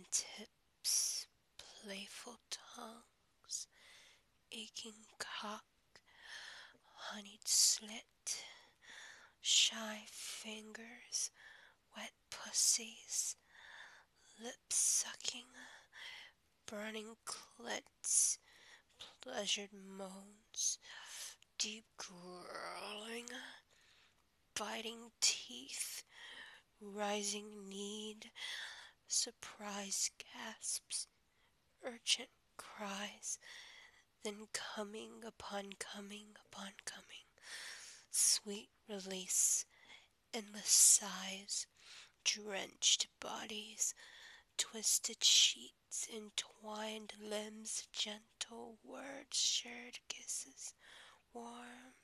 tips, playful tongues, aching cock, honeyed slit, shy fingers, wet pussies, lip sucking, burning clits, pleasured moans, deep growling, biting teeth, rising need, surprised gasps, urgent cries, then coming upon coming upon coming, sweet release, endless sighs, drenched bodies, twisted sheets, entwined limbs, gentle words, shared kisses, warm